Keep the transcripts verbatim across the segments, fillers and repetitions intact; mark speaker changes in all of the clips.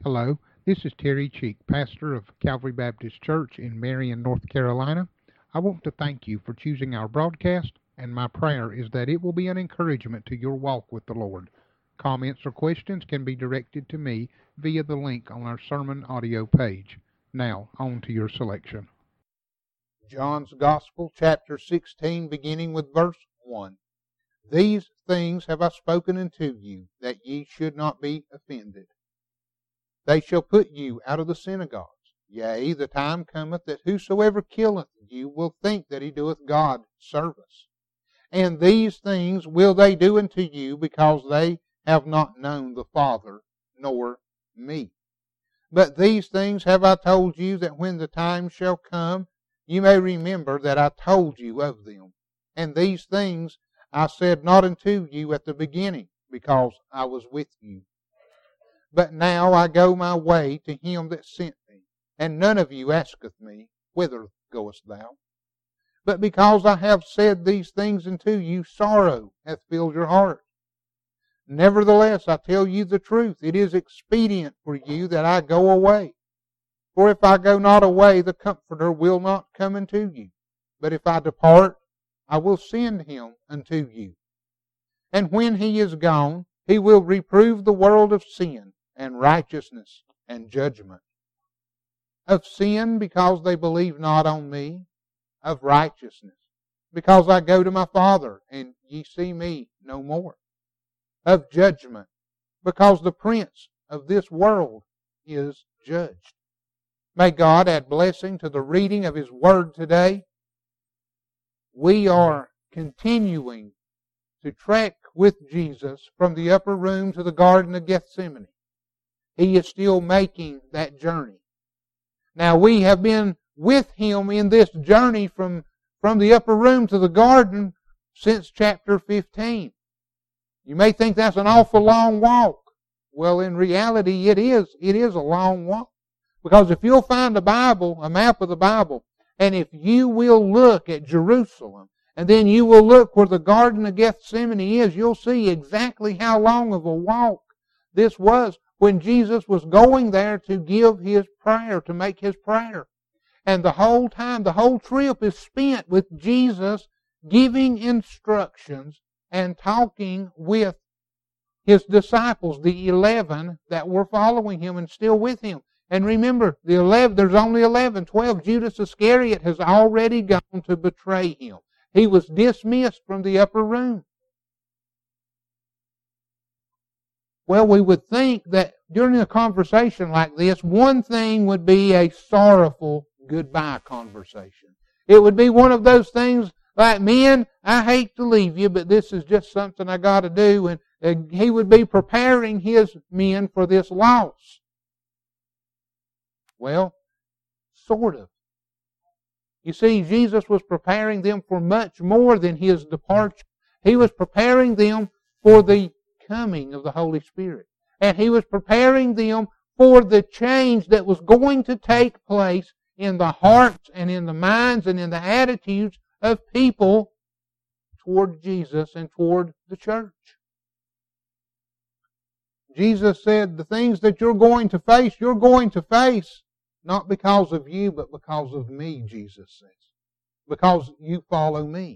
Speaker 1: Hello, this is Terry Cheek, pastor of Calvary Baptist Church in Marion, North Carolina. I want to thank you for choosing our broadcast, and my prayer is that it will be an encouragement to your walk with the Lord. Comments or questions can be directed to me via the link on our sermon audio page. Now, on to your selection. John's Gospel, chapter sixteen, beginning with verse one. These things have I spoken unto you, that ye should not be offended. They shall put you out of the synagogues. Yea, the time cometh that whosoever killeth you will think that he doeth God service. And these things will they do unto you, because they have not known the Father nor me. But these things have I told you, that when the time shall come, you may remember that I told you of them. And these things I said not unto you at the beginning, because I was with you. But now I go my way to him that sent me, and none of you asketh me, Whither goest thou? But because I have said these things unto you, sorrow hath filled your heart. Nevertheless, I tell you the truth, it is expedient for you that I go away. For if I go not away, the Comforter will not come unto you. But if I depart, I will send him unto you. And when he is gone, he will reprove the world of sin, and righteousness, and judgment. Of sin, because they believe not on me. Of righteousness, because I go to my Father, and ye see me no more. Of judgment, because the prince of this world is judged. May God add blessing to the reading of His Word today. We are continuing to trek with Jesus from the upper room to the Garden of Gethsemane. He is still making that journey. Now we have been with Him in this journey from, from the upper room to the garden since chapter fifteen. You may think that's an awful long walk. Well, in reality, it is. It is a long walk. Because if you'll find a Bible, a map of the Bible, and if you will look at Jerusalem, and then you will look where the Garden of Gethsemane is, you'll see exactly how long of a walk this was when Jesus was going there to give His prayer, to make His prayer. And the whole time, the whole trip is spent with Jesus giving instructions and talking with His disciples, the eleven that were following Him and still with Him. And remember, the eleven, there's only eleven, twelve. Judas Iscariot has already gone to betray Him. He was dismissed from the upper room. Well, we would think that during a conversation like this, one thing would be a sorrowful goodbye conversation. It would be one of those things like, men, I hate to leave you, but this is just something I got to do. And uh, he would be preparing his men for this loss. Well, sort of. You see, Jesus was preparing them for much more than His departure. He was preparing them for the coming of the Holy Spirit. And He was preparing them for the change that was going to take place in the hearts and in the minds and in the attitudes of people toward Jesus and toward the church. Jesus said, the things that you're going to face, you're going to face not because of you, but because of me, Jesus says. Because you follow me.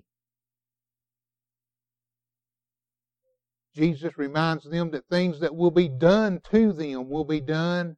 Speaker 1: Jesus reminds them that things that will be done to them will be done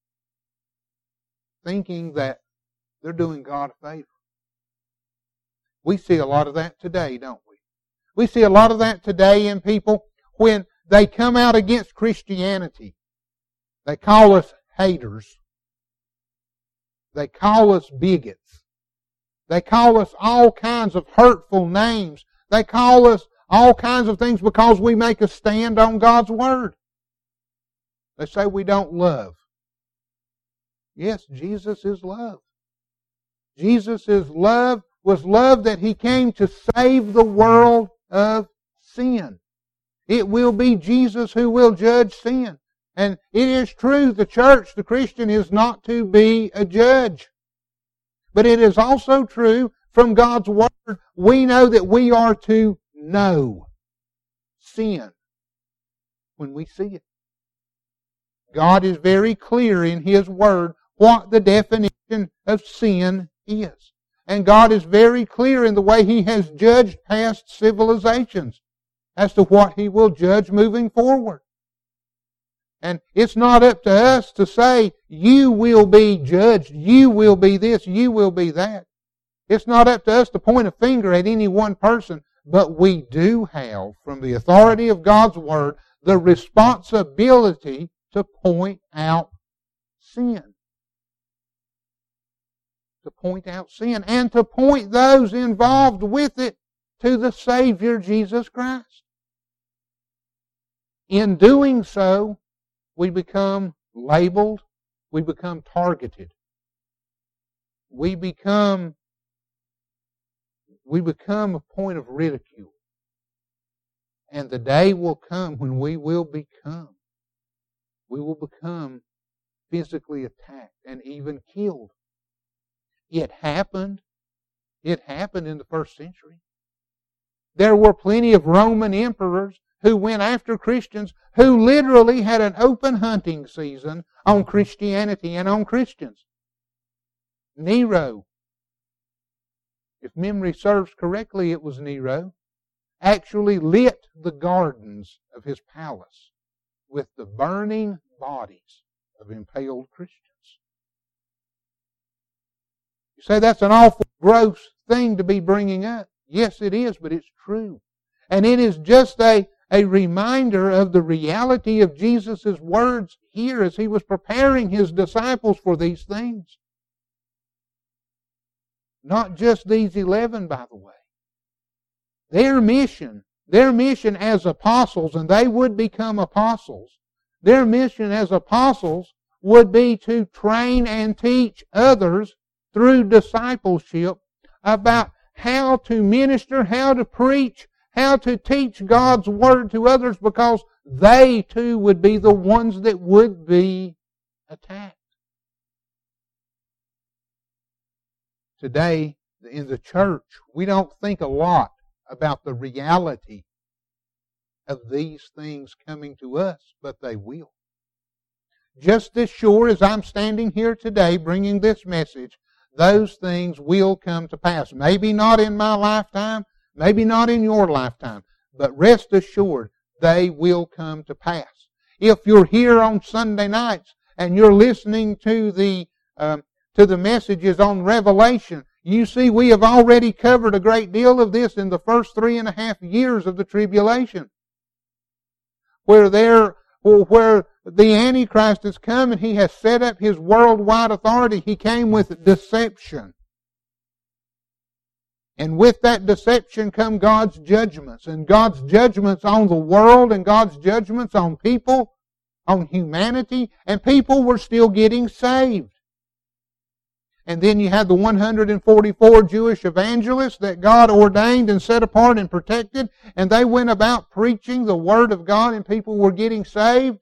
Speaker 1: thinking that they're doing God a favor. We see a lot of that today, don't we? We see a lot of that today in people when they come out against Christianity. They call us haters. They call us bigots. They call us all kinds of hurtful names. They call us all kinds of things because we make a stand on God's Word. They say we don't love. Yes, Jesus is love. Jesus is love, was love that He came to save the world of sin. It will be Jesus who will judge sin. And it is true, the church, the Christian, is not to be a judge. But it is also true, from God's Word, we know that we are to know sin when we see it. God is very clear in His Word what the definition of sin is. And God is very clear in the way He has judged past civilizations as to what He will judge moving forward. And it's not up to us to say, you will be judged, you will be this, you will be that. It's not up to us to point a finger at any one person, but we do have, from the authority of God's Word, the responsibility to point out sin. To point out sin and to point those involved with it to the Savior Jesus Christ. In doing so, we become labeled, we become targeted. We become, we become a point of ridicule. And the day will come when we will become, we will become physically attacked and even killed. It happened. It happened in the first century. There were plenty of Roman emperors who went after Christians, who literally had an open hunting season on Christianity and on Christians. Nero, if memory serves correctly, it was Nero, actually lit the gardens of his palace with the burning bodies of impaled Christians. You say that's an awful gross thing to be bringing up. Yes, it is, but it's true. And it is just a, a reminder of the reality of Jesus' words here as He was preparing His disciples for these things. Not just these eleven, by the way. Their mission, their mission as apostles, and they would become apostles, their mission as apostles would be to train and teach others through discipleship about how to minister, how to preach, how to teach God's Word to others, because they too would be the ones that would be attacked. Today, in the church, we don't think a lot about the reality of these things coming to us, but they will. Just as sure as I'm standing here today bringing this message, those things will come to pass. Maybe not in my lifetime, maybe not in your lifetime, but rest assured they will come to pass. If you're here on Sunday nights and you're listening to the um, to the messages on Revelation, you see we have already covered a great deal of this in the first three and a half years of the tribulation, where there, where the Antichrist has come and he has set up his worldwide authority. He came with deception. And with that deception come God's judgments. And God's judgments on the world and God's judgments on people, on humanity. And people were still getting saved. And then you had the one hundred forty-four Jewish evangelists that God ordained and set apart and protected. And they went about preaching the Word of God and people were getting saved.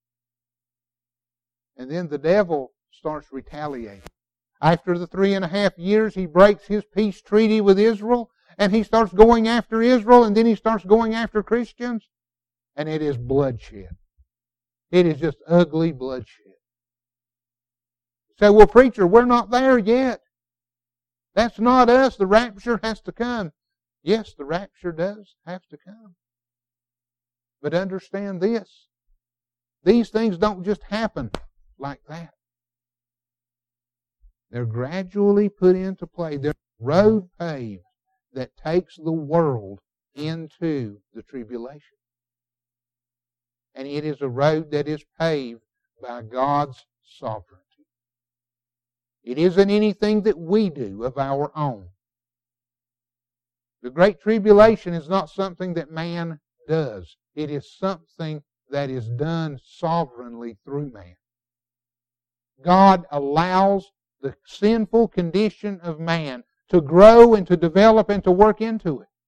Speaker 1: And then the devil starts retaliating. After the three and a half years, he breaks his peace treaty with Israel, and he starts going after Israel, and then he starts going after Christians, and it is bloodshed. It is just ugly bloodshed. You say, well, preacher, we're not there yet. That's not us. The rapture has to come. Yes, the rapture does have to come. But understand this. These things don't just happen like that. They're gradually put into play. There's a road paved that takes the world into the tribulation. And it is a road that is paved by God's sovereignty. It isn't anything that we do of our own. The Great Tribulation is not something that man does. It is something that is done sovereignly through man. God allows the sinful condition of man to grow and to develop and to work into it.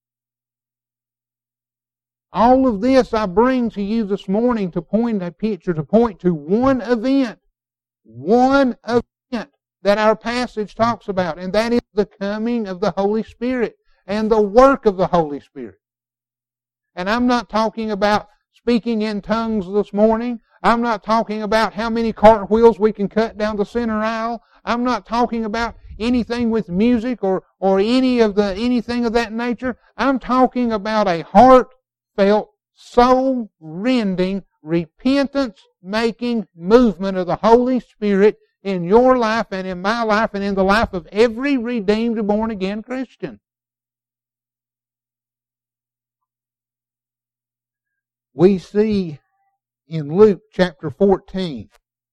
Speaker 1: All of this I bring to you this morning to point a picture, to point to one event, one event that our passage talks about, and that is the coming of the Holy Spirit and the work of the Holy Spirit. And I'm not talking about speaking in tongues this morning. I'm not talking about how many cartwheels we can cut down the center aisle. I'm not talking about anything with music or, or any of the anything of that nature. I'm talking about a heartfelt, soul-rending, repentance-making movement of the Holy Spirit in your life and in my life and in the life of every redeemed, born-again Christian. We see in Luke chapter fourteen,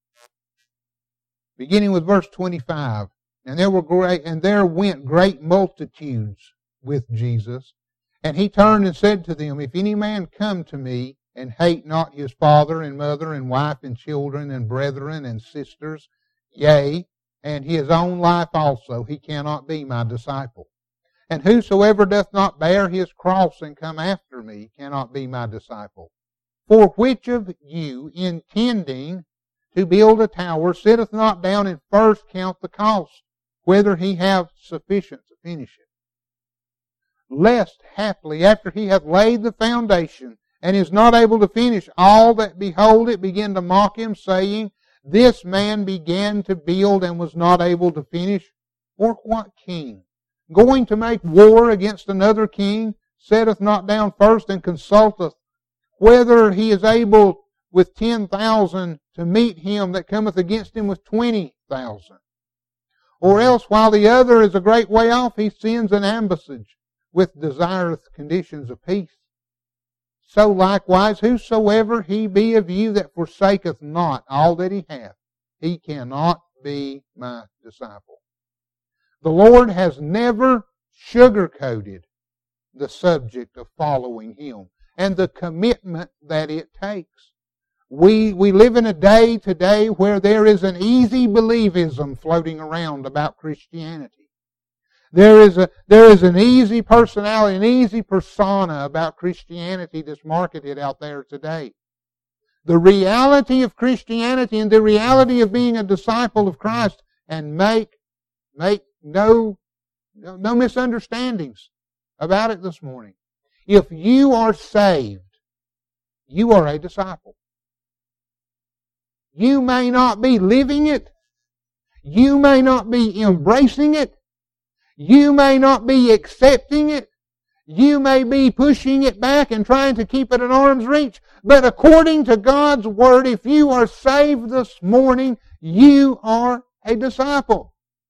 Speaker 1: beginning with verse twenty-five, and there were great, and there went great multitudes with Jesus, and he turned and said to them, If any man come to me and hate not his father and mother and wife and children and brethren and sisters, yea, and his own life also, he cannot be my disciple. And whosoever doth not bear his cross and come after me cannot be my disciple. For which of you, intending to build a tower, sitteth not down and first count the cost, whether he have sufficient to finish it? Lest haply, after he hath laid the foundation, and is not able to finish, all that behold it begin to mock him, saying, This man began to build and was not able to finish. Or what king, going to make war against another king, setteth not down first and consulteth whether he is able with ten thousand to meet him that cometh against him with twenty thousand? Or else, while the other is a great way off, he sends an ambassage with desireth conditions of peace. So likewise, whosoever he be of you that forsaketh not all that he hath, he cannot be my disciple. The Lord has never sugarcoated the subject of following Him and the commitment that it takes. We, we live in a day today where there is an easy believism floating around about Christianity. There is a there is an easy personality, an easy persona about Christianity that's marketed out there today. The reality of Christianity and the reality of being a disciple of Christ, and make make no no, no misunderstandings about it this morning. If you are saved, you are a disciple. You may not be living it. You may not be embracing it. You may not be accepting it. You may be pushing it back and trying to keep it at arm's reach. But according to God's Word, if you are saved this morning, you are a disciple.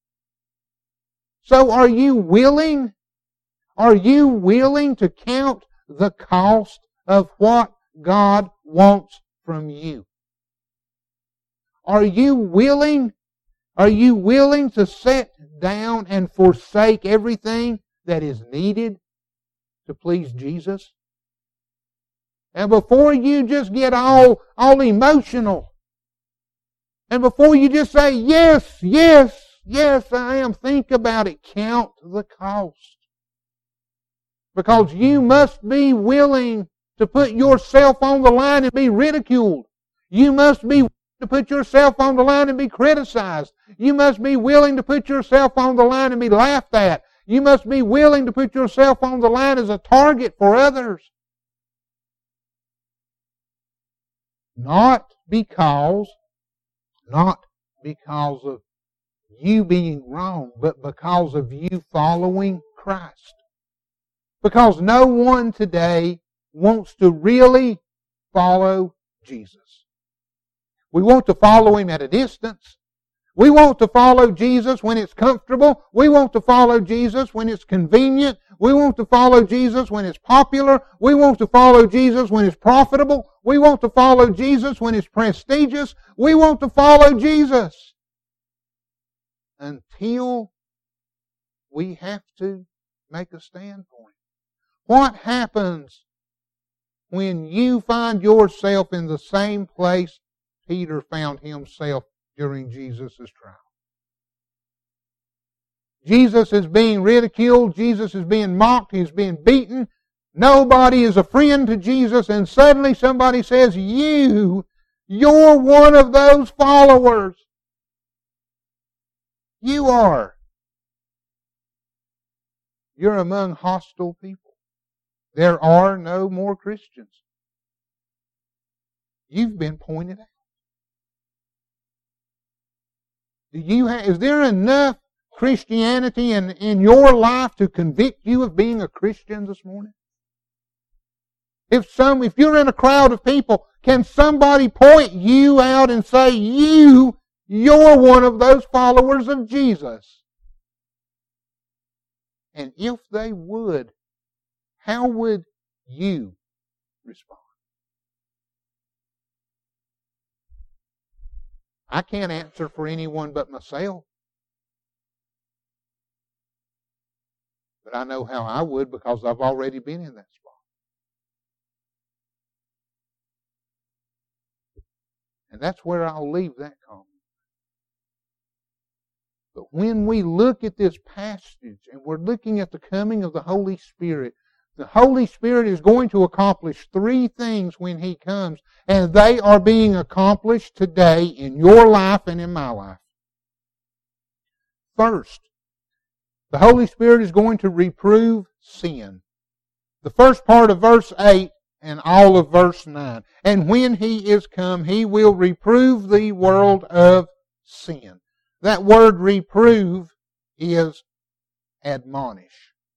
Speaker 1: So are you willing? Are you willing to count the cost of what God wants from you? Are you willing? Are you willing to set down and forsake everything that is needed to please Jesus? And before you just get all, all emotional, and before you just say, yes, yes, yes, I am, think about it. Count the cost. Because you must be willing to put yourself on the line and be ridiculed. You must be willing to put yourself on the line and be criticized. You must be willing to put yourself on the line and be laughed at. You must be willing to put yourself on the line as a target for others. Not because, not because of you being wrong, but because of you following Christ. Because no one today wants to really follow Jesus. We want to follow Him at a distance. We want to follow Jesus when it's comfortable. We want to follow Jesus when it's convenient. We want to follow Jesus when it's popular. We want to follow Jesus when it's profitable. We want to follow Jesus when it's prestigious. We want to follow Jesus until we have to make a standpoint. What happens when you find yourself in the same place Peter found himself during Jesus' trial? Jesus is being ridiculed. Jesus is being mocked. He's being beaten. Nobody is a friend to Jesus. And suddenly somebody says, you, you're one of those followers. You are. You're among hostile people. There are no more Christians. You've been pointed out. Do you have, is there enough Christianity in, in your life to convict you of being a Christian this morning? If some, if you're in a crowd of people, can somebody point you out and say, you, you're one of those followers of Jesus? And if they would, how would you respond? I can't answer for anyone but myself. But I know how I would because I've already been in that spot. And that's where I'll leave that comment. But when we look at this passage and we're looking at the coming of the Holy Spirit, the Holy Spirit is going to accomplish three things when He comes, and they are being accomplished today in your life and in my life. First, the Holy Spirit is going to reprove sin. The first part of verse eight and all of verse nine. And when He is come, He will reprove the world of sin. That word reprove is admonish.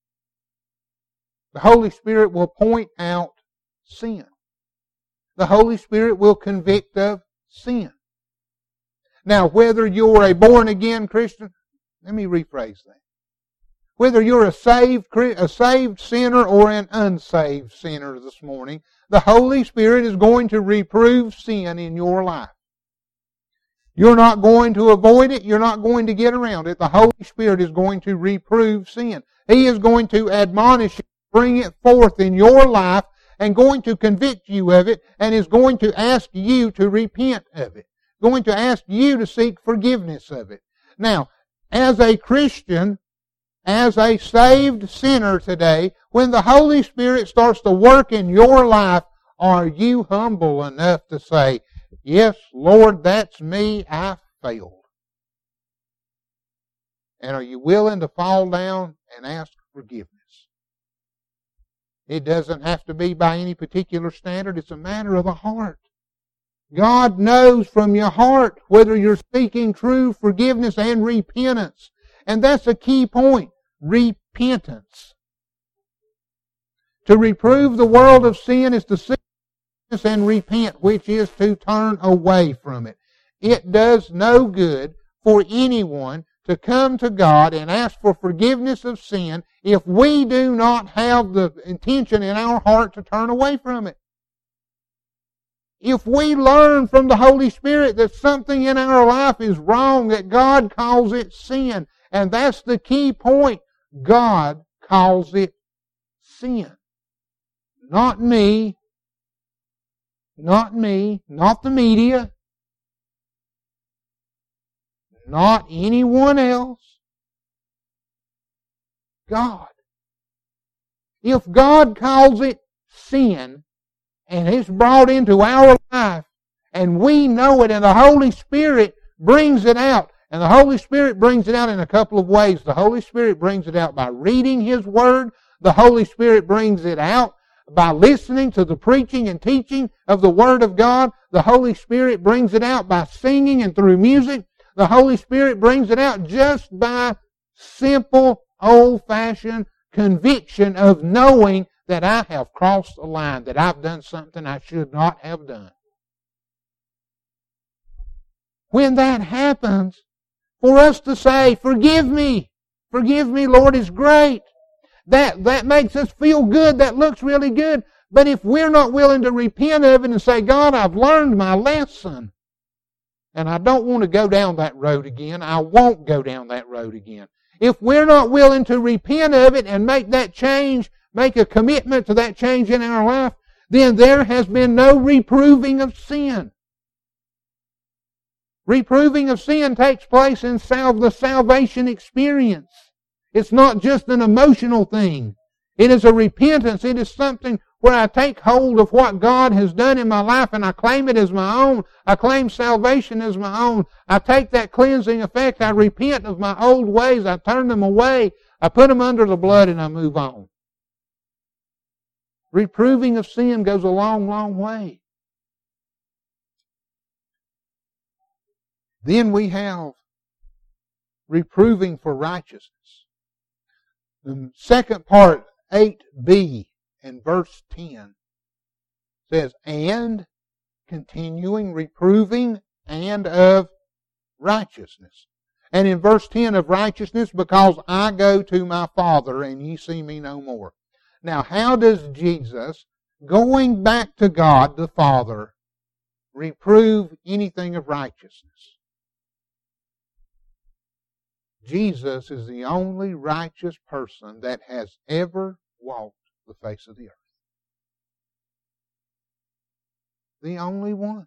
Speaker 1: The Holy Spirit will point out sin. The Holy Spirit will convict of sin. Now, whether you're a born-again Christian, let me rephrase that. Whether you're a saved, a saved sinner or an unsaved sinner this morning, the Holy Spirit is going to reprove sin in your life. You're not going to avoid it. You're not going to get around it. The Holy Spirit is going to reprove sin. He is going to admonish you, bring it forth in your life, and going to convict you of it, and is going to ask you to repent of it. Going to ask you to seek forgiveness of it. Now, as a Christian, as a saved sinner today, when the Holy Spirit starts to work in your life, are you humble enough to say, yes, Lord, that's me, I failed? And are you willing to fall down and ask forgiveness? It doesn't have to be by any particular standard. It's a matter of the heart. God knows from your heart whether you're seeking true forgiveness and repentance. And that's a key point. Repentance. To reprove the world of sin is to seek forgiveness and repent, which is to turn away from it. It does no good for anyone to come to God and ask for forgiveness of sin if we do not have the intention in our heart to turn away from it. If we learn from the Holy Spirit that something in our life is wrong, that God calls it sin, and that's the key point, God calls it sin. Not me, not me, not the media, not anyone else. God. If God calls it sin, and it's brought into our life, and we know it, and the Holy Spirit brings it out, and the Holy Spirit brings it out in a couple of ways. The Holy Spirit brings it out by reading His Word. The Holy Spirit brings it out by listening to the preaching and teaching of the Word of God. The Holy Spirit brings it out by singing and through music. The Holy Spirit brings it out just by simple, old-fashioned conviction of knowing that I have crossed the line, that I've done something I should not have done. When that happens, for us to say, forgive me, forgive me, Lord, is great. That, that makes us feel good. That looks really good. But if we're not willing to repent of it and say, God, I've learned my lesson, and I don't want to go down that road again, I won't go down that road again. If we're not willing to repent of it and make that change, make a commitment to that change in our life, then there has been no reproving of sin. Reproving of sin takes place in sal- the salvation experience. It's not just an emotional thing. It is a repentance. It is something where I take hold of what God has done in my life and I claim it as my own. I claim salvation as my own. I take that cleansing effect. I repent of my old ways. I turn them away. I put them under the blood and I move on. Reproving of sin goes a long, long way. Then we have reproving for righteousness. The second part, eight b and verse ten, says, and continuing reproving and of righteousness. And in verse ten, of righteousness, because I go to my Father and ye see me no more. Now, how does Jesus, going back to God the Father, reprove anything of righteousness? Jesus is the only righteous person that has ever walked the face of the earth. The only one.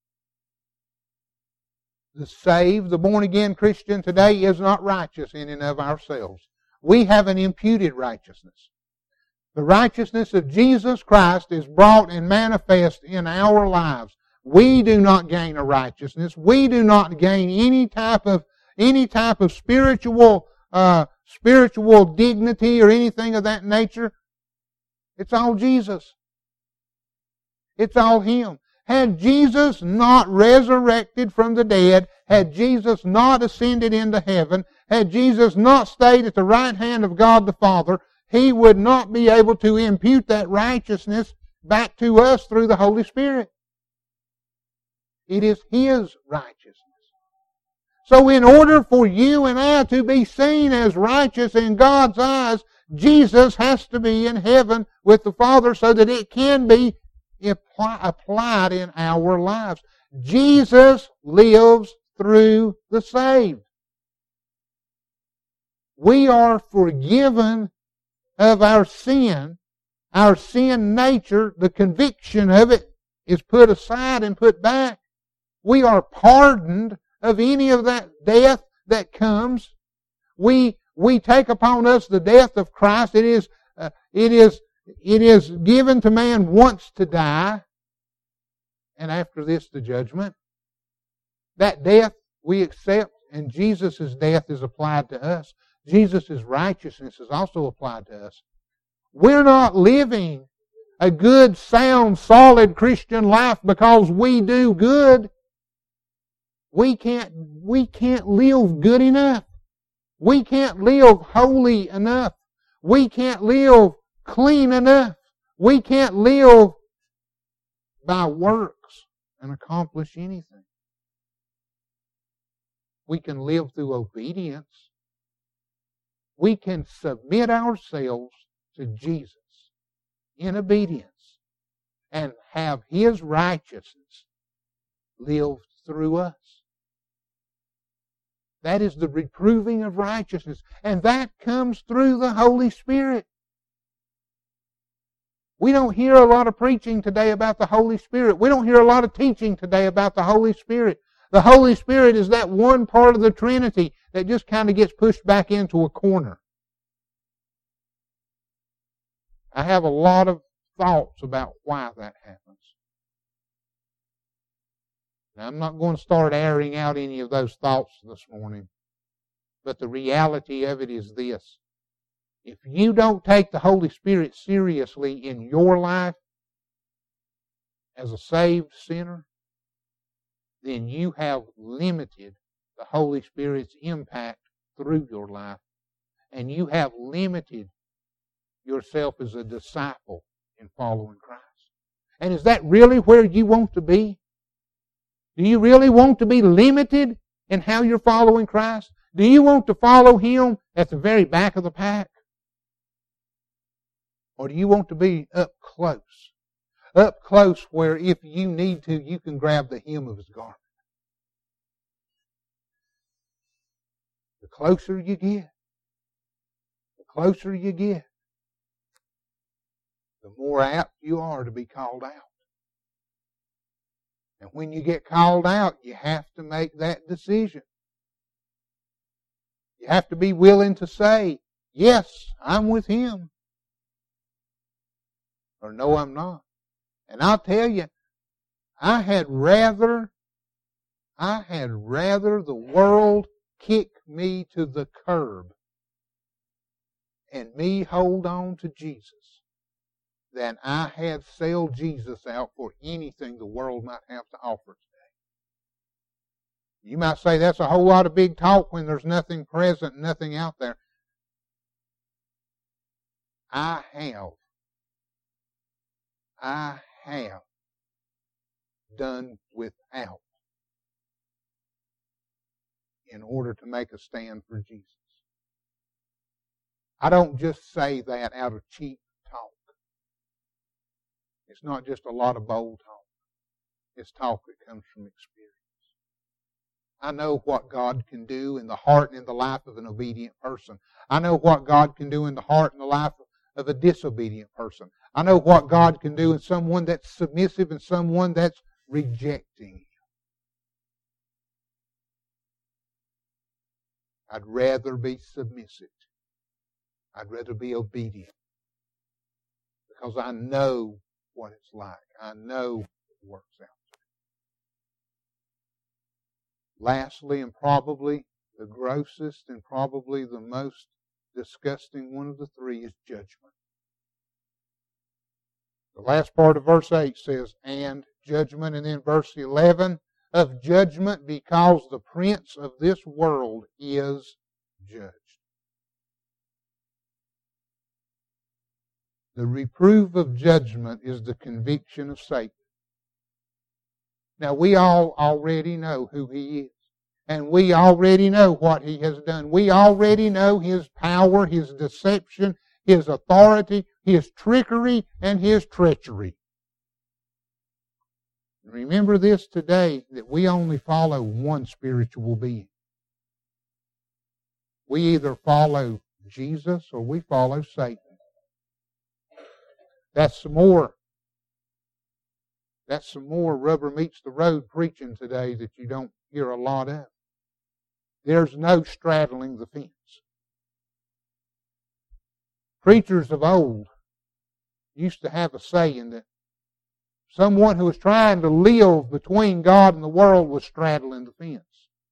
Speaker 1: The saved, the born-again Christian today is not righteous in and of ourselves. We have an imputed righteousness. The righteousness of Jesus Christ is brought and manifest in our lives. We do not gain a righteousness. We do not gain any type of any type of spiritual uh, spiritual dignity or anything of that nature. It's all Jesus. It's all Him. Had Jesus not resurrected from the dead, had Jesus not ascended into heaven, had Jesus not stayed at the right hand of God the Father, He would not be able to impute that righteousness back to us through the Holy Spirit. It is His righteousness. So in order for you and I to be seen as righteous in God's eyes, Jesus has to be in heaven with the Father so that it can be applied in our lives. Jesus lives through the saved. We are forgiven of our sin. Our sin nature, the conviction of it, is put aside and put back. We are pardoned of any of that death that comes. We we take upon us the death of Christ. It is uh, it is it is given to man once to die, and after this the judgment. That death we accept, and Jesus' death is applied to us. Jesus' righteousness is also applied to us. We're not living a good, sound, solid Christian life because we do good. We can't, we can't live good enough. We can't live holy enough. We can't live clean enough. We can't live by works and accomplish anything. We can live through obedience. We can submit ourselves to Jesus in obedience and have His righteousness live through us. That is the reproving of righteousness. And that comes through the Holy Spirit. We don't hear a lot of preaching today about the Holy Spirit. We don't hear a lot of teaching today about the Holy Spirit. The Holy Spirit is that one part of the Trinity that just kind of gets pushed back into a corner. I have a lot of thoughts about why that happens. Now, I'm not going to start airing out any of those thoughts this morning, but the reality of it is this. If you don't take the Holy Spirit seriously in your life as a saved sinner, then you have limited the Holy Spirit's impact through your life, and you have limited yourself as a disciple in following Christ. And is that really where you want to be? Do you really want to be limited in how you're following Christ? Do you want to follow Him at the very back of the pack? Or do you want to be up close? Up close where if you need to, you can grab the hem of His garment. The closer you get, the closer you get, the more apt you are to be called out. And when you get called out, you have to make that decision. You have to be willing to say, yes, I'm with Him. Or no, I'm not. And I'll tell you, I had rather, I had rather the world kick me to the curb and me hold on to Jesus than I had sell Jesus out for anything the world might have to offer today. You might say that's a whole lot of big talk when there's nothing present, nothing out there. I have, I have done without in order to make a stand for Jesus. I don't just say that out of cheap talk. It's not just a lot of bold talk. It's talk that comes from experience. I know what God can do in the heart and in the life of an obedient person. I know what God can do in the heart and the life of a disobedient person. I know what God can do in someone that's submissive and someone that's rejecting Him. I'd rather be submissive. I'd rather be obedient. Because I know what it's like. I know it works out. Lastly, and probably the grossest and probably the most disgusting one of the three is judgment. The last part of verse eight says, and judgment, and then verse eleven, of judgment because the prince of this world is judged. The reproof of judgment is the conviction of Satan. Now, we all already know who he is. And we already know what he has done. We already know his power, his deception, his authority, his trickery, and his treachery. Remember this today, that we only follow one spiritual being. We either follow Jesus or we follow Satan. That's some more That's some more rubber meets the road preaching today that you don't hear a lot of. There's no straddling the fence. Preachers of old used to have a saying that someone who was trying to live between God and the world was straddling the fence.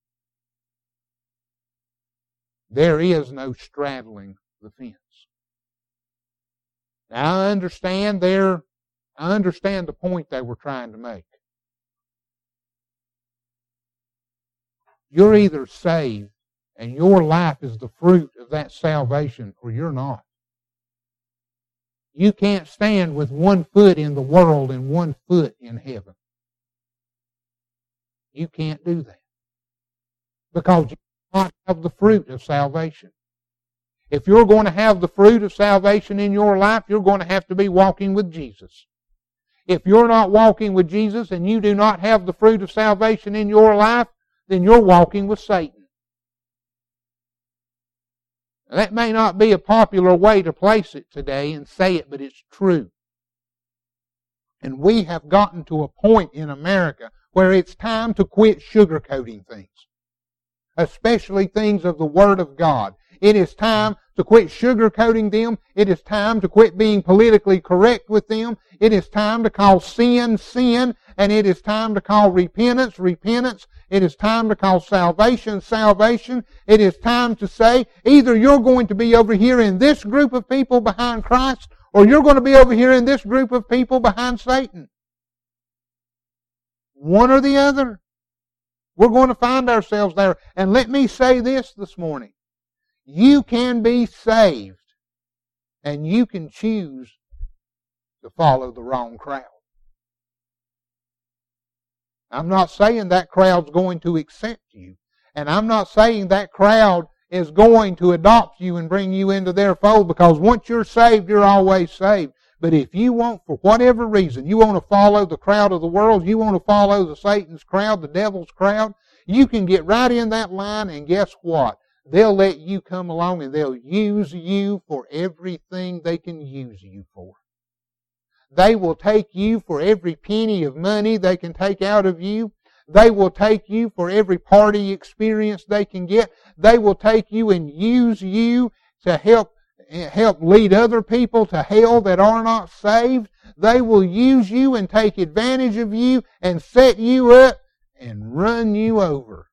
Speaker 1: There is no straddling the fence. Now I understand there I understand the point they were trying to make. You're either saved and your life is the fruit of that salvation, or you're not. You can't stand with one foot in the world and one foot in heaven. You can't do that. Because you cannot have the fruit of salvation. If you're going to have the fruit of salvation in your life, you're going to have to be walking with Jesus. If you're not walking with Jesus and you do not have the fruit of salvation in your life, then you're walking with Satan. Now, that may not be a popular way to place it today and say it, but it's true. And we have gotten to a point in America where it's time to quit sugarcoating things, especially things of the Word of God. It is time to quit sugarcoating them. It is time to quit being politically correct with them. It is time to call sin, sin, and it is time to call repentance, repentance. It is time to call salvation, salvation. It is time to say, either you're going to be over here in this group of people behind Christ, or you're going to be over here in this group of people behind Satan. One or the other. We're going to find ourselves there. And let me say this this morning. You can be saved, and you can choose to follow the wrong crowd. I'm not saying that crowd's going to accept you, and I'm not saying that crowd is going to adopt you and bring you into their fold, because once you're saved, you're always saved. But if you want, for whatever reason, you want to follow the crowd of the world, you want to follow the Satan's crowd, the devil's crowd, you can get right in that line, and guess what? They'll let you come along and they'll use you for everything they can use you for. They will take you for every penny of money they can take out of you. They will take you for every party experience they can get. They will take you and use you to help, help lead other people to hell that are not saved. They will use you and take advantage of you and set you up and run you over.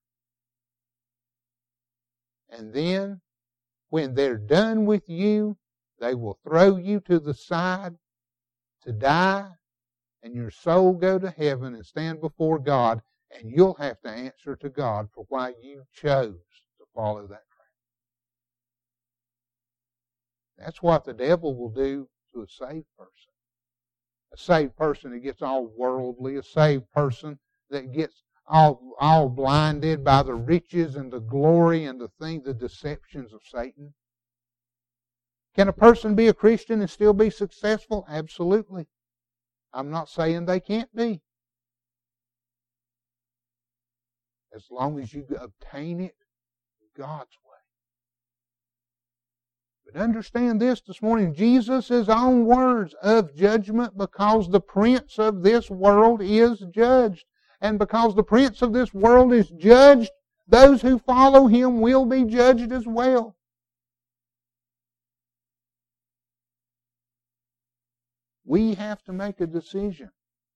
Speaker 1: And then, when they're done with you, they will throw you to the side to die, and your soul go to heaven and stand before God And you'll have to answer to God for why you chose to follow that trap. That's what the devil will do to a saved person. A saved person that gets all worldly, a saved person that gets all, all blinded by the riches and the glory and the thing, the deceptions of Satan. Can a person be a Christian and still be successful? Absolutely. I'm not saying they can't be. As long as you obtain it God's way. But understand this this morning, Jesus' own words of judgment, because the prince of this world is judged. And because the prince of this world is judged, those who follow him will be judged as well. We have to make a decision.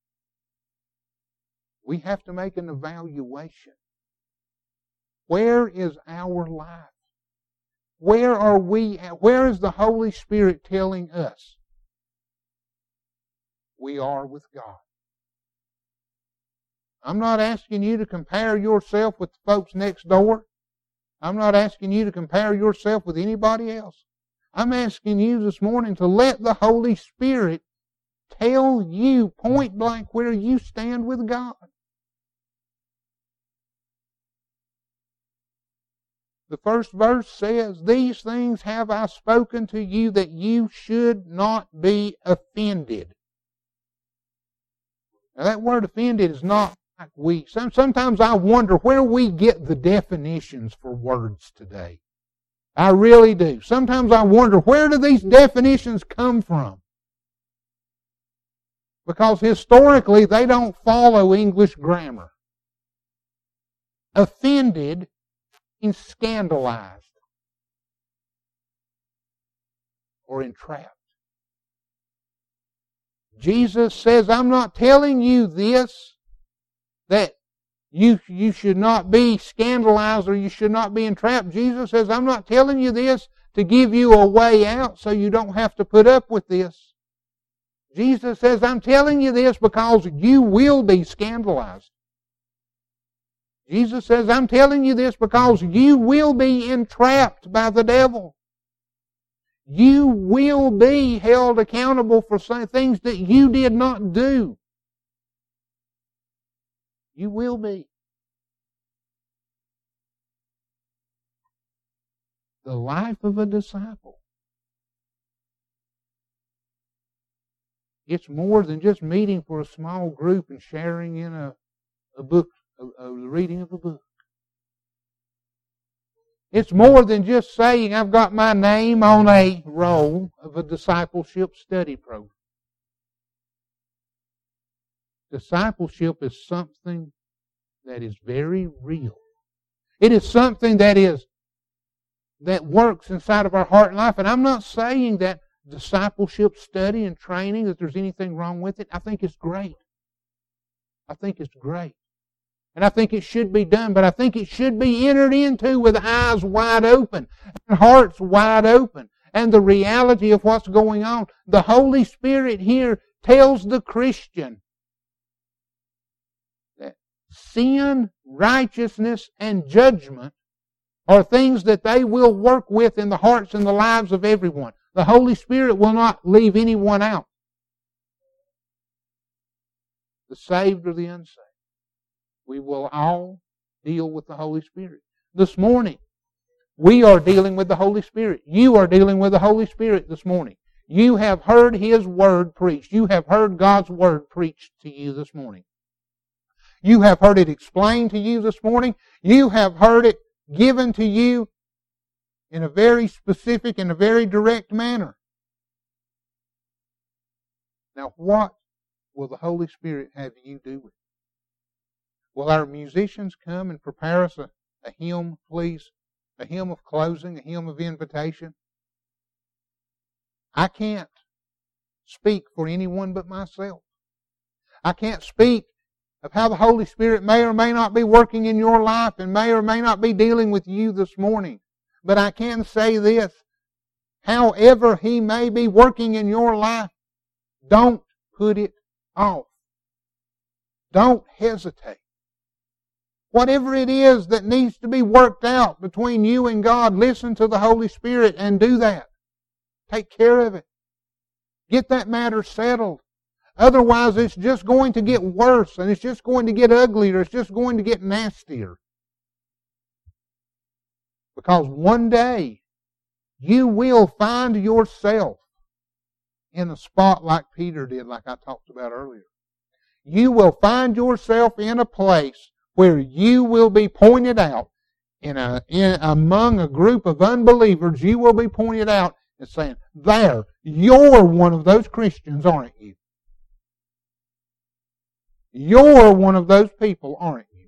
Speaker 1: We have to make an evaluation. Where is our life? Where are we at? Where is the Holy Spirit telling us we are with God? I'm not asking you to compare yourself with the folks next door. I'm not asking you to compare yourself with anybody else. I'm asking you this morning to let the Holy Spirit tell you point blank where you stand with God. The first verse says, "These things have I spoken to you that you should not be offended." Now that word offended is not like we. Some, sometimes I wonder where we get the definitions for words today. I really do. Sometimes I wonder, where do these definitions come from? Because historically they don't follow English grammar. Offended means scandalized or entrapped. Jesus says, I'm not telling you this, that you, you should not be scandalized or you should not be entrapped. Jesus says, I'm not telling you this to give you a way out so you don't have to put up with this. Jesus says, I'm telling you this because you will be scandalized. Jesus says, I'm telling you this because you will be entrapped by the devil. You will be held accountable for things that you did not do. You will be. The life of a disciple. It's more than just meeting for a small group and sharing in a, a book, a, a reading of a book. It's more than just saying, I've got my name on a roll of a discipleship study program. Discipleship is something that is very real. It is something that is that works inside of our heart and life. And I'm not saying that discipleship study and training, that there's anything wrong with it. I think it's great. I think it's great. And I think it should be done, but I think it should be entered into with eyes wide open and hearts wide open and the reality of what's going on. The Holy Spirit here tells the Christian that sin, righteousness, and judgment are things that they will work with in the hearts and the lives of everyone. The Holy Spirit will not leave anyone out. The saved or the unsaved. We will all deal with the Holy Spirit. This morning, we are dealing with the Holy Spirit. You are dealing with the Holy Spirit this morning. You have heard His Word preached. You have heard God's Word preached to you this morning. You have heard it explained to you this morning. You have heard it given to you in a very specific and a very direct manner. Now, what will the Holy Spirit have you do with it? Will our musicians come and prepare us a, a hymn, please? A hymn of closing, a hymn of invitation? I can't speak for anyone but myself. I can't speak of how the Holy Spirit may or may not be working in your life and may or may not be dealing with you this morning. But I can say this. However He may be working in your life, don't put it off. Don't hesitate. Whatever it is that needs to be worked out between you and God, listen to the Holy Spirit and do that. Take care of it. Get that matter settled. Otherwise, it's just going to get worse, and it's just going to get uglier. It's just going to get nastier. Because one day, you will find yourself in a spot like Peter did, like I talked about earlier. You will find yourself in a place where you will be pointed out in a in among a group of unbelievers. You will be pointed out and saying, "There, you're one of those Christians, aren't you? You're one of those people, aren't you?"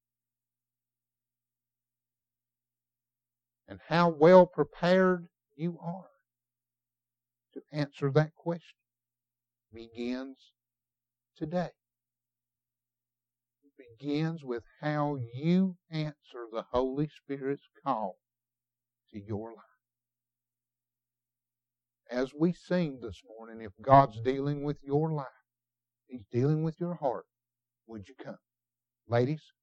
Speaker 1: And how well prepared you are to answer that question begins today. It begins with how you answer the Holy Spirit's call to your life. As we sing this morning, if God's dealing with your life, He's dealing with your heart, would you come? Ladies,